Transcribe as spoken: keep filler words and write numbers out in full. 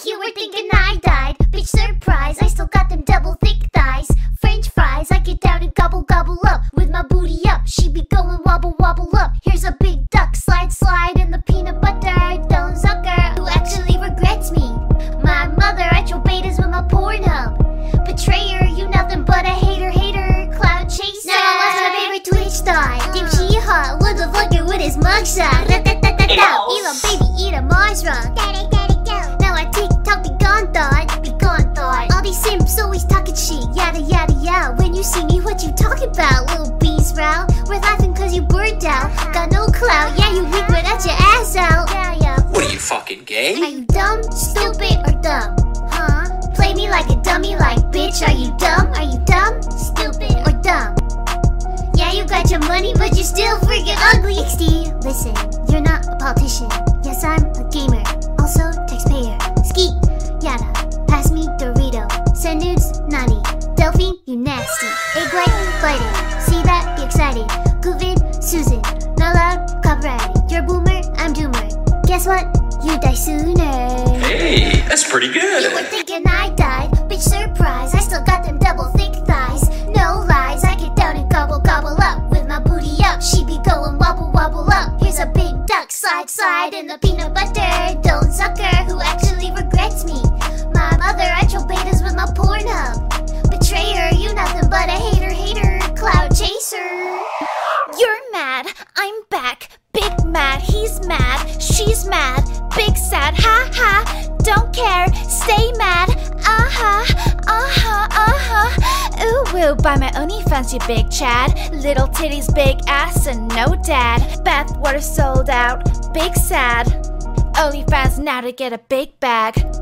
You were thinking I died, bitch, surprise, I still got them double thick thighs. French fries, I get down and gobble gobble up. With my booty up, she be going wobble wobble up. Here's a big duck, slide slide in the peanut butter. Don't sucker, who actually regrets me. My mother, I troll betas with my Pornhub. Betrayer, you nothing but a hater hater. Cloud chaser, now I lost my favorite Twitch star. Damn, she hot, motherfucker with his mugshot. Elon baby, eat a Mars rock. Now I TikTok, be gone thought, be gone thought. All these simps always talking shit, yada yada yada. When you see me, what you talking about, little beast route? We're laughing cause you burned out, got no clout. Yeah, you weak without your ass out. Yeah, yeah. What are you, fucking gay? Are you dumb, stupid, or dumb? Huh? Play me like a dummy, like bitch, are you dumb? Are you dumb, stupid, or dumb? Yeah, you got your money, but you're still freaking ugly. X D, listen, you're not a politician. Yes, I'm a gamer, also taxpayer. Skeet, yada, pass me Dorito. Send nudes, naughty. Delphine, you nasty. Egg white, fighting. See that, be excited. Guvin, Susan, not loud, copyrighted. You're a boomer, I'm doomer. Guess what? You die sooner. Hey, that's pretty good. You were thinking I died, bitch, surprise, I still got them double thick thighs. No lies, I get down and gobble gobble up. With my booty up, she be going wobble wobble up. Here's a big duck, slide slide in the peanut butter. Don't sucker, who actually regrets me. My mother, I troll betas with my Pornhub. Betrayer, you nothing but a hater hater. Cloud chaser. You're mad, I'm back. Big mad, he's mad, she's mad. Big sad, ha ha. Don't care, stay mad. Uh-huh, uh-huh, uh-huh. Ooh woo, buy my OnlyFans, you big Chad. Little titties, big ass, and no dad. Bathwater sold out, big sad. OnlyFans now to get a big bag.